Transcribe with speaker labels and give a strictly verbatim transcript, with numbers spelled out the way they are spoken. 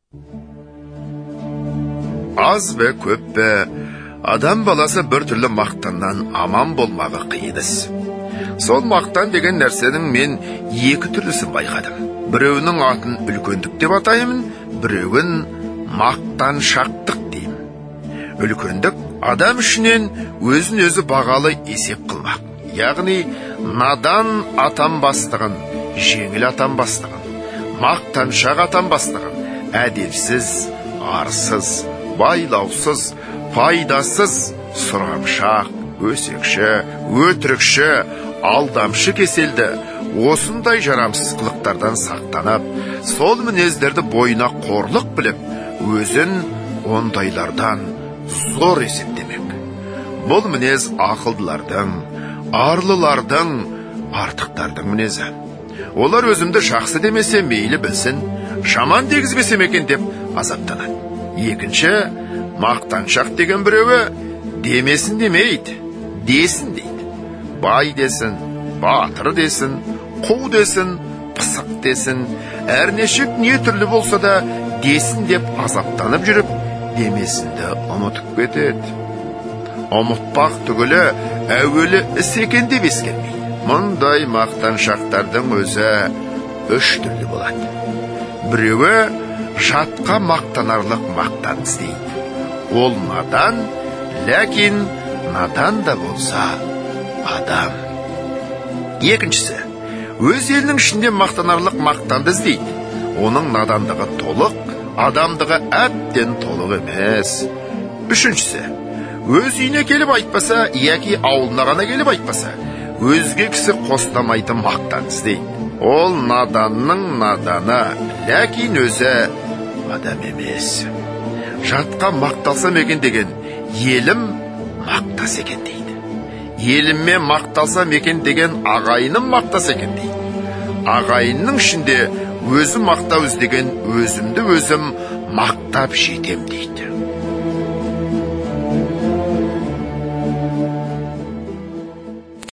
Speaker 1: Аз бе, көп бе, адам баласы бір түрлі мақтаннан аман болмағы қиын іс. Сол мақтан деген нәрсенің мен екі түрлісін байқадым. Біреуінің атын үлкендік деп атаймын, біреуін мақтаншақтық деймін. Үлкендік адам ішінен өзін өзі бағалы есеп қылмақ. Яғни надан атанбастығын, жеңіл атанбастығын, мақтаншақ атанбастығын, әдепсіз, арсыз, байлаусыз, пайдасыз, сұрамшақ, өсекші, өтірікші, алдамшы кеселді, осындай жарамсыз қылықтардан сақтанып, сол мінездерді бойына қорлық біліп, өзін ондайлардан зор есептемек. Бұл мінез ақылдылардың, арлылардың, артықтардың мінезі. Олар өзімді жақсы демесе мейлі білсін, жаман дегізбесем екен деп азаптанады. Екінші, мақтаншақ деген біреуі демесін демейді, десін дейді. Бай десін, батыр десін, қу десін, пысық десін, әрнешік не түрлі болса да десін деп азаптанып жүріп, демесінді ұмытып кетеді. Ұмытпақ түгілі әуелі іс екен деп ескермейді. Мұндай мақтаншақтардың өзі үш түрлі болады. Біреуі жатқа мақтанарлық мақтан іздейді. Ол надан, ләкин надан да болса адам. Екіншісі, өз елінің ішінде мақтанарлық мақтанды іздейді. Оның надандығы толық, адамдығы әбден толық емес. Үшіншісі, өз үйіне келіп айтпаса, яки ауылына ғана келіп айтпаса, өзге кісі қостамайтын мақтан іздейді. Ол наданның наданы, ләкин өзі адам емес. Жатқа мақталсам екен деген, елім мақтас екен дейді. Еліммен мақталсам екен деген, ағайыным мақтас екен дейді. Ағайынның ішінде өзім мақтау іздеген, өзімді өзім мақтап жетем дейді.